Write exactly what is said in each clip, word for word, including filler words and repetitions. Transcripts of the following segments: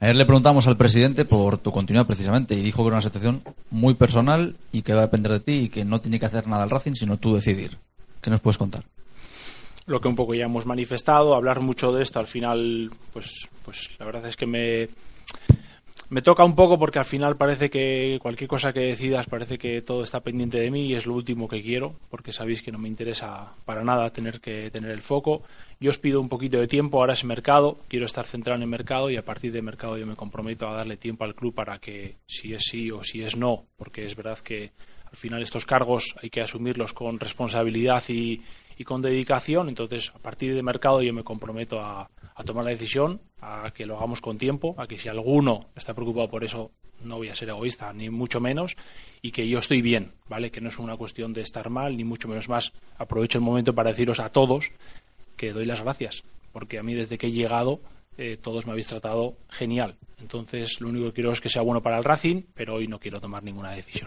Ayer le preguntamos al presidente por tu continuidad precisamente y dijo que era una situación muy personal y que va a depender de ti y que no tiene que hacer nada el Racing sino tú decidir. ¿Qué nos puedes contar? Lo que un poco ya hemos manifestado, hablar mucho de esto, al final, pues, pues la verdad es que me, me toca un poco porque al final parece que cualquier cosa que decidas parece que todo está pendiente de mí y es lo último que quiero, porque sabéis que no me interesa para nada tener que tener el foco. Yo os pido un poquito de tiempo, ahora es mercado, quiero estar centrado en el mercado y a partir de mercado yo me comprometo a darle tiempo al club para que si es sí o si es no, porque es verdad que al final estos cargos hay que asumirlos con responsabilidad y, y con dedicación, entonces a partir de mercado yo me comprometo a, a tomar la decisión, a que lo hagamos con tiempo, a que si alguno está preocupado por eso no voy a ser egoísta, ni mucho menos, y que yo estoy bien, ¿vale? Que no es una cuestión de estar mal, ni mucho menos más. Aprovecho el momento para deciros a todos que doy las gracias, porque a mí desde que he llegado eh, todos me habéis tratado genial. Entonces lo único que quiero es que sea bueno para el Racing, pero hoy no quiero tomar ninguna decisión.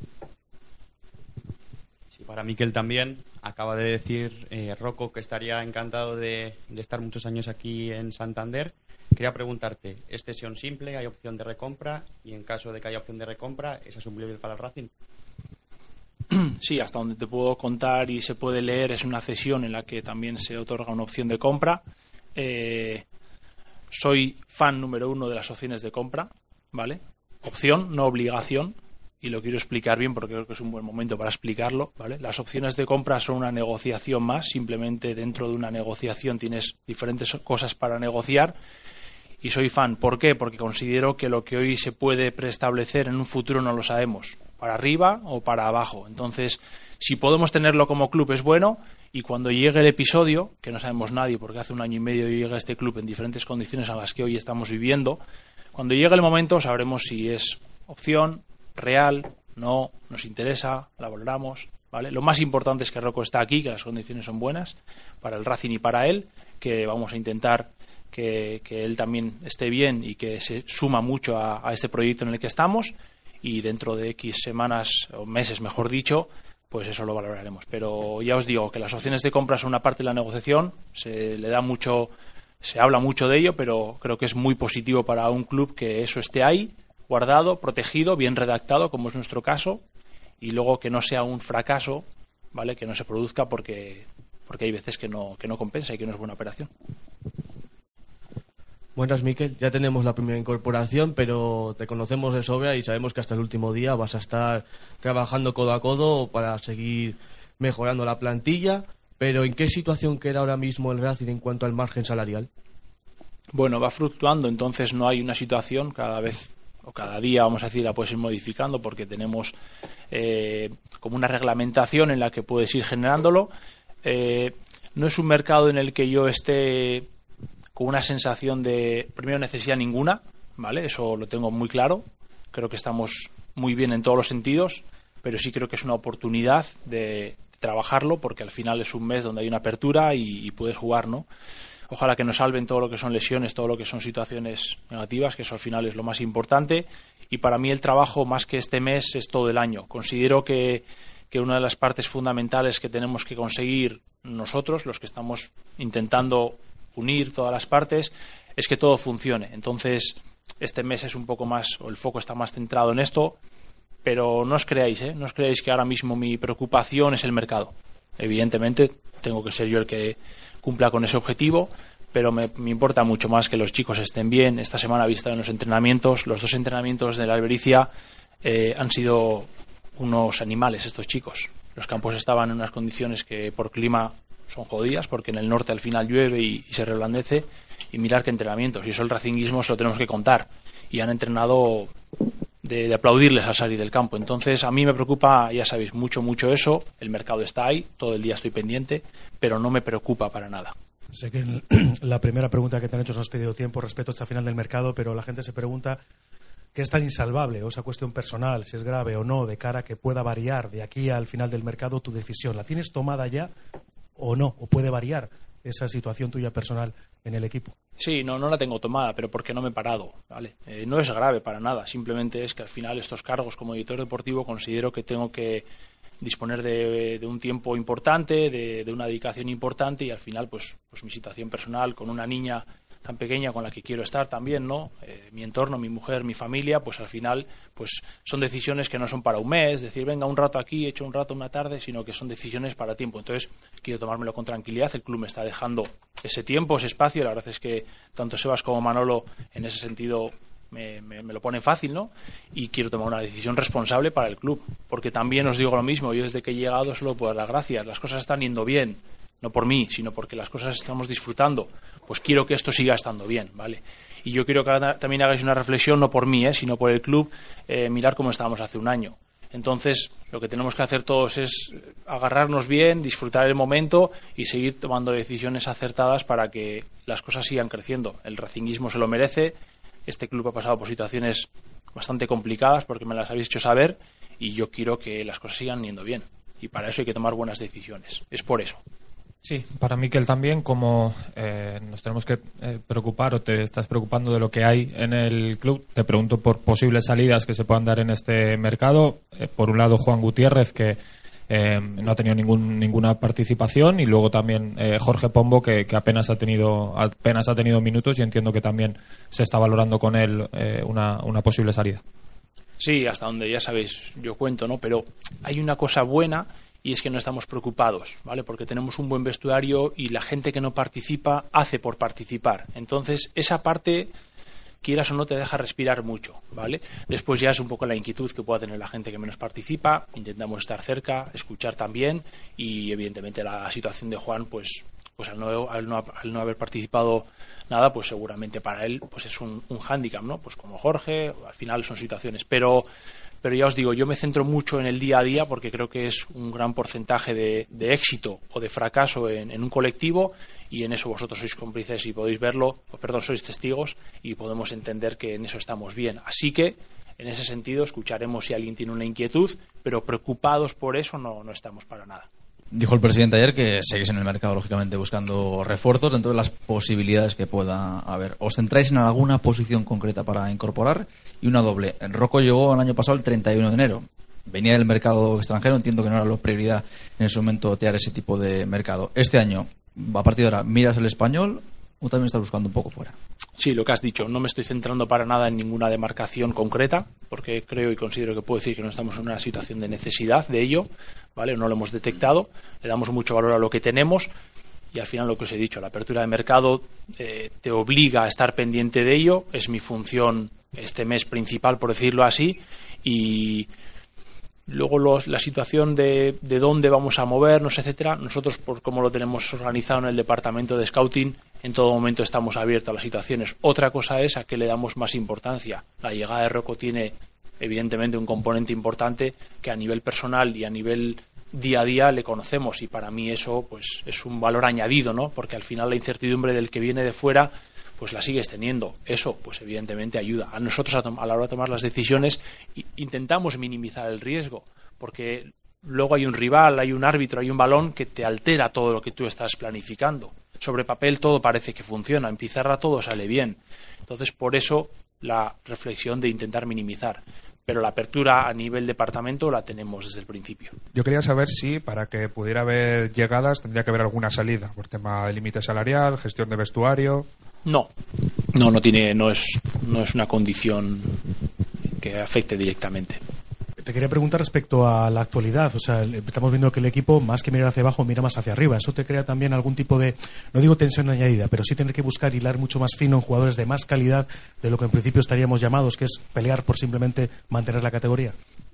Sí, para Miquel también. Acaba de decir eh, Rocco que estaría encantado de, de estar muchos años aquí en Santander. Quería preguntarte, ¿es cesión simple? ¿Hay opción de recompra? Y en caso de que haya opción de recompra, ¿es asumible para el Racing? Sí, hasta donde te puedo contar y se puede leer, es una cesión en la que también se otorga una opción de compra. Eh, soy fan número uno de las opciones de compra, ¿vale? Opción, no obligación, y lo quiero explicar bien porque creo que es un buen momento para explicarlo, ¿vale? Las opciones de compra son una negociación más, simplemente dentro de una negociación tienes diferentes cosas para negociar. Y soy fan. ¿Por qué? Porque considero que lo que hoy se puede preestablecer en un futuro no lo sabemos, para arriba o para abajo. Entonces, si podemos tenerlo como club es bueno, y cuando llegue el episodio, que no sabemos nadie porque hace un año y medio llega este club en diferentes condiciones a las que hoy estamos viviendo, cuando llegue el momento sabremos si es opción, real, no, nos interesa, la valoramos, ¿vale? Lo más importante es que Rocco está aquí, que las condiciones son buenas para el Racing y para él, que vamos a intentar Que, que él también esté bien y que se suma mucho a, a este proyecto en el que estamos, y dentro de X semanas o meses, mejor dicho, pues eso lo valoraremos. Pero ya os digo que las opciones de compra son una parte de la negociación, se le da mucho, se habla mucho de ello, pero creo que es muy positivo para un club que eso esté ahí, guardado, protegido, bien redactado, como es nuestro caso, y luego que no sea un fracaso, ¿vale? Que no se produzca porque, porque hay veces que no, que no compensa y que no es buena operación. Buenas, Miquel. Ya tenemos la primera incorporación, pero te conocemos de sobra y sabemos que hasta el último día vas a estar trabajando codo a codo para seguir mejorando la plantilla. Pero ¿en qué situación queda ahora mismo el Racing en cuanto al margen salarial? Bueno, va fluctuando, entonces no hay una situación, cada vez o cada día, vamos a decir, la puedes ir modificando porque tenemos eh, como una reglamentación en la que puedes ir generándolo. Eh, no es un mercado en el que yo esté con una sensación de, primero, necesidad ninguna, ¿vale? Eso lo tengo muy claro. Creo que estamos muy bien en todos los sentidos, pero sí creo que es una oportunidad de trabajarlo porque al final es un mes donde hay una apertura y, y puedes jugar, ¿no? Ojalá que nos salven todo lo que son lesiones, todo lo que son situaciones negativas, que eso al final es lo más importante. Y para mí el trabajo, más que este mes, es todo el año. Considero que, que una de las partes fundamentales que tenemos que conseguir nosotros, los que estamos intentando unir todas las partes, es que todo funcione. Entonces, este mes es un poco más, o el foco está más centrado en esto, pero no os creáis, ¿eh? No os creáis que ahora mismo mi preocupación es el mercado. Evidentemente, tengo que ser yo el que cumpla con ese objetivo, pero me, me importa mucho más que los chicos estén bien. Esta semana he visto en los entrenamientos, los dos entrenamientos de la Albericia eh, han sido unos animales estos chicos. Los campos estaban en unas condiciones que por clima son jodidas, porque en el norte al final llueve y, y se reblandece, y mirar qué entrenamientos, y eso el racinguismo se lo tenemos que contar, y han entrenado de, de aplaudirles al salir del campo. Entonces a mí me preocupa, ya sabéis, mucho, mucho eso. El mercado está ahí, todo el día estoy pendiente, pero no me preocupa para nada. Sé que en la primera pregunta que te han hecho os has pedido tiempo respecto a esta final del mercado, pero la gente se pregunta qué es tan insalvable, o esa cuestión personal, si es grave o no, de cara a que pueda variar de aquí al final del mercado tu decisión. ¿La tienes tomada ya o no? ¿O puede variar esa situación tuya personal en el equipo? Sí, no, no la tengo tomada, pero porque no me he parado, ¿vale? Eh, no es grave para nada, simplemente es que al final estos cargos como editor deportivo considero que tengo que disponer de, de un tiempo importante, de, de una dedicación importante, y al final pues, pues mi situación personal con una niña tan pequeña con la que quiero estar también, ¿no? Eh, mi entorno, mi mujer, mi familia, pues al final pues son decisiones que no son para un mes, decir, venga, un rato aquí, he hecho un rato una tarde, sino que son decisiones para tiempo. Entonces, quiero tomármelo con tranquilidad. El club me está dejando ese tiempo, ese espacio. La verdad es que tanto Sebas como Manolo, en ese sentido, Me, me, me lo pone fácil, ¿no? Y quiero tomar una decisión responsable para el club, porque también os digo lo mismo, yo desde que he llegado solo puedo dar las gracias, las cosas están yendo bien, no por mí, sino porque las cosas estamos disfrutando, pues quiero que esto siga estando bien, ¿vale? Y yo quiero que también hagáis una reflexión, no por mí, ¿eh? Sino por el club, eh, mirar cómo estábamos hace un año. Entonces, lo que tenemos que hacer todos es agarrarnos bien, disfrutar el momento y seguir tomando decisiones acertadas para que las cosas sigan creciendo. El racinguismo se lo merece. Este club ha pasado por situaciones bastante complicadas porque me las habéis hecho saber y yo quiero que las cosas sigan yendo bien. Y para eso hay que tomar buenas decisiones. Es por eso. Sí, para Miquel también, como eh, nos tenemos que eh, preocupar o te estás preocupando de lo que hay en el club, te pregunto por posibles salidas que se puedan dar en este mercado. Eh, por un lado, Juan Gutiérrez, que Eh, no ha tenido ningún, ninguna participación, y luego también eh, Jorge Pombo, que, que apenas ha tenido apenas ha tenido minutos, y entiendo que también se está valorando con él eh, una, una posible salida. Sí, hasta donde ya sabéis yo cuento, ¿no? Pero hay una cosa buena y es que no estamos preocupados, ¿vale? Porque tenemos un buen vestuario y la gente que no participa hace por participar. Entonces, esa parte, quieras o no, te deja respirar mucho, ¿vale? Después ya es un poco la inquietud que pueda tener la gente que menos participa. Intentamos estar cerca, escuchar también, y evidentemente la situación de Juan, pues pues al no, al no, al no haber participado nada, pues seguramente para él pues es un, un hándicap, ¿no? Pues como Jorge, al final son situaciones, pero pero ya os digo, yo me centro mucho en el día a día porque creo que es un gran porcentaje de, de éxito o de fracaso en, en un colectivo, y en eso vosotros sois cómplices y podéis verlo, o perdón, sois testigos, y podemos entender que en eso estamos bien. Así que, en ese sentido, escucharemos si alguien tiene una inquietud, pero preocupados por eso no, no estamos para nada. Dijo el presidente ayer que seguís en el mercado, lógicamente, buscando refuerzos dentro de las posibilidades que pueda haber. ¿Os centráis en alguna posición concreta para incorporar? Y una doble. Rocco llegó el año pasado el treinta y uno de enero. Venía del mercado extranjero, entiendo que no era la prioridad en ese momento otear ese tipo de mercado. Este año, a partir de ahora, ¿miras el español o también estás buscando un poco fuera? Sí, lo que has dicho, no me estoy centrando para nada en ninguna demarcación concreta, porque creo y considero que puedo decir que no estamos en una situación de necesidad de ello, ¿vale? No lo hemos detectado, le damos mucho valor a lo que tenemos, y al final lo que os he dicho, la apertura de mercado eh, te obliga a estar pendiente de ello, es mi función este mes principal, por decirlo así, y luego los, la situación de, de dónde vamos a movernos, etcétera. Nosotros, por cómo lo tenemos organizado en el departamento de scouting, en todo momento estamos abiertos a las situaciones. Otra cosa es a qué le damos más importancia. La llegada de Rocco tiene evidentemente un componente importante que a nivel personal y a nivel día a día le conocemos, y para mí eso pues es un valor añadido, ¿no? Porque al final la incertidumbre del que viene de fuera pues la sigues teniendo. Eso pues evidentemente ayuda. A nosotros a, a la hora de tomar las decisiones intentamos minimizar el riesgo, porque luego hay un rival, hay un árbitro, hay un balón que te altera todo lo que tú estás planificando. Sobre papel todo parece que funciona, en pizarra todo sale bien. Entonces por eso la reflexión de intentar minimizar. Pero la apertura a nivel departamento la tenemos desde el principio. Yo quería saber si para que pudiera haber llegadas tendría que haber alguna salida por tema de límite salarial, gestión de vestuario. No, no, no tiene, no es, no es una condición que afecte directamente. Te quería preguntar respecto a la actualidad. O sea, estamos viendo que el equipo, más que mirar hacia abajo, mira más hacia arriba. ¿Eso te crea también algún tipo de, no digo tensión añadida, pero sí tener que buscar hilar mucho más fino en jugadores de más calidad de lo que en principio estaríamos llamados, que es pelear por simplemente mantener la categoría?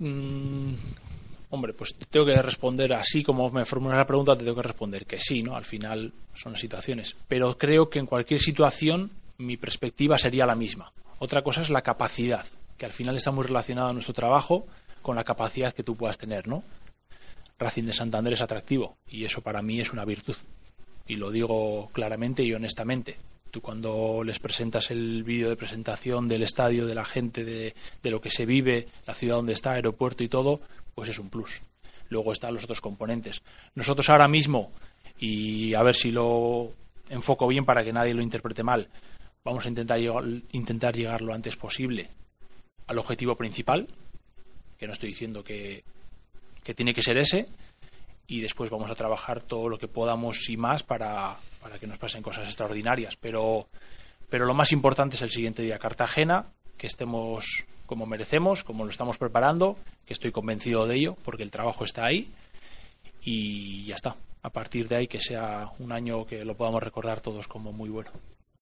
Mm, hombre, pues te tengo que responder así como me formulas la pregunta, te tengo que responder que sí, ¿no? Al final son las situaciones. Pero creo que en cualquier situación mi perspectiva sería la misma. Otra cosa es la capacidad, que al final está muy relacionada a nuestro trabajo con la capacidad que tú puedas tener, ¿no? Racing de Santander es atractivo y eso para mí es una virtud. Y lo digo claramente y honestamente. Tú cuando les presentas el vídeo de presentación del estadio, de la gente, de, de lo que se vive, la ciudad donde está, aeropuerto y todo, pues es un plus. Luego están los otros componentes. Nosotros ahora mismo, y a ver si lo enfoco bien para que nadie lo interprete mal, vamos a intentar llegar, intentar llegar lo antes posible al objetivo principal, que no estoy diciendo que, que tiene que ser ese, y después vamos a trabajar todo lo que podamos y más para, para que nos pasen cosas extraordinarias, pero, pero lo más importante es el siguiente día, Cartagena, que estemos como merecemos, como lo estamos preparando, que estoy convencido de ello, porque el trabajo está ahí, y ya está. A partir de ahí que sea un año que lo podamos recordar todos como muy bueno.